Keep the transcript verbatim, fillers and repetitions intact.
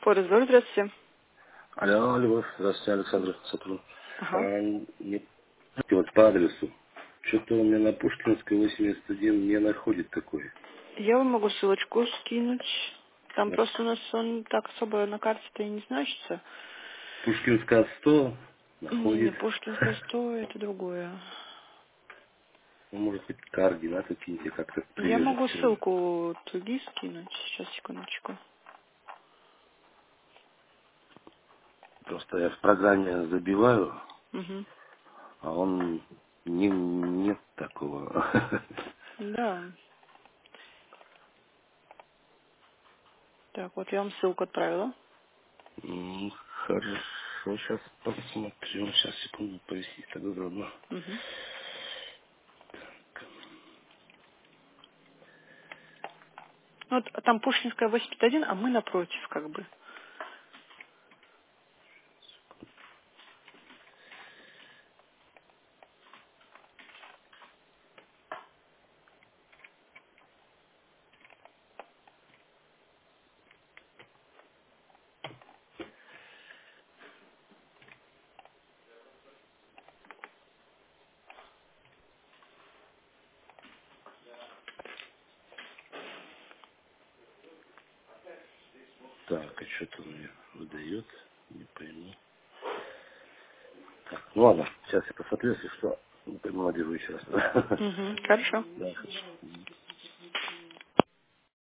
Форезор, здравствуйте. Алло, Любовь, здравствуйте, Александр Сатрун. А, Ага. не- вот по адресу. Что-то у меня на Пушкинской восемьдесят один не находит такой. Я вам могу ссылочку скинуть. Там На просто у нас он так особо на карте-то и не значится. Пушкинская сто Не-не, находит. Пушкинская сто это другое. Ну, может быть, координаты киньте, как-то Я привяжет могу все равно. ссылку туги скинуть. Сейчас, секундочку. Просто я в программе забиваю, Угу. а он не, нет такого. Да. Так, вот я вам ссылку отправила. М, Хорошо, сейчас посмотрю. Сейчас, секунду, повисит так удобно. Угу. Вот там Пушкинская восемьдесят один, а мы напротив, как бы. Так, а что-то мне выдает, не пойму. Так, ну ладно, сейчас я посмотрю, если что, молодежу еще раз. Угу. Хорошо. Да, хорошо.